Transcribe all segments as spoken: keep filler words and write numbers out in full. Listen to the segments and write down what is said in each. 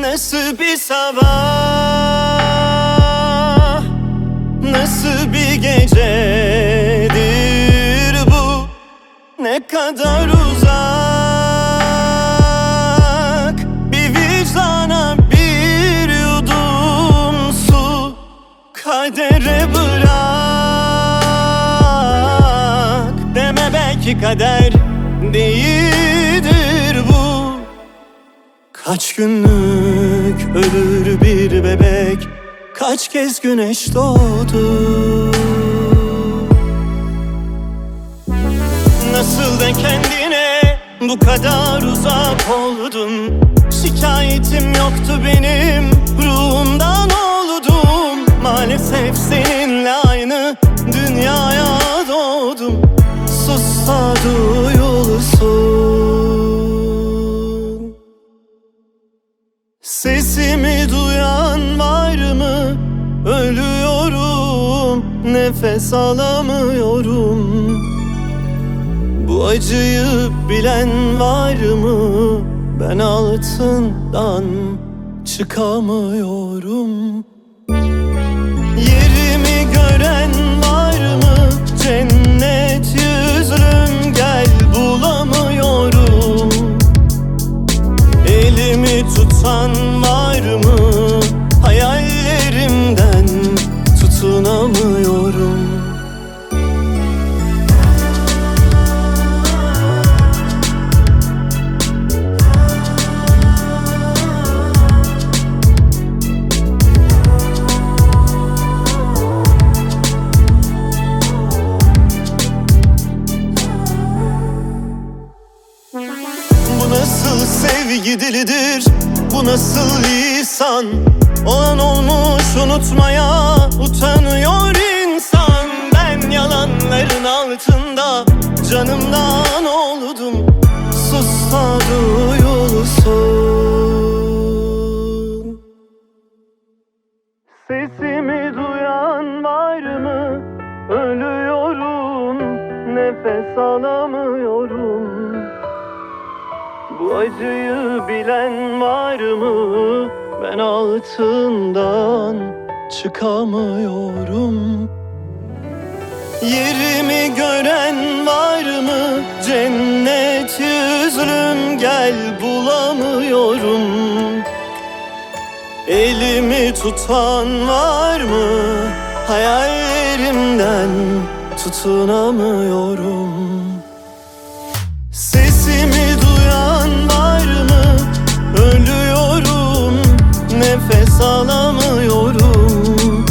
Nasıl bir sabah, nasıl bir gecedir bu? Ne kadar uzak bir vicdana bir yudum su. Kadere bırak deme, belki kader değildir bu. Kaç günlük ölür bir bebek, kaç kez güneş doğdu. Nasıl da kendine bu kadar uzak oldun? Şikayetim yoktu benim, ruhumdan oldum. Maalesef seninle aynı dünyaya doğdum. Sussa duyulsun. Sesimi duyan var mı? Ölüyorum, nefes alamıyorum. Bu acıyı bilen var mı? Ben altından çıkamıyorum. Yerimi gören var mı? Cennet yüzlüm gel, bulamıyorum. Elimi tutan var mı? Hayallerimden tutunamıyorum. Bu nasıl sevgi dilidir? Bu nasıl lisan? Olan olmuş, unutmaya utanıyor insan. Ben yalanların altında canımdan oldum. Sus da duyulsun. Sesimi duyan var mı? Ölüyorum, nefes alamıyorum. Bu acıyı bilen var mı? Ben altından çıkamıyorum. Yerimi gören var mı? Cennet yüzlüm gel, bulamıyorum. Elimi tutan var mı? Hayallerimden tutunamıyorum. Sesimi duyan var mı? Ölüyorum, nefes alamıyorum.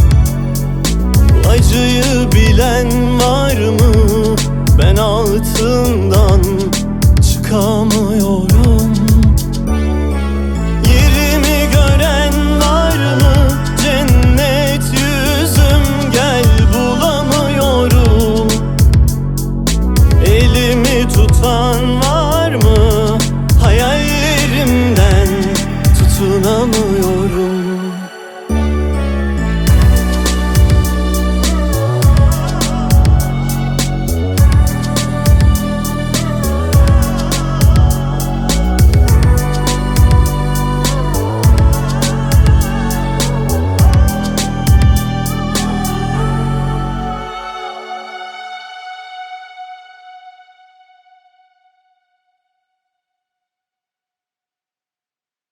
Acıyı bilen var mı? Ben altından çıkamıyorum.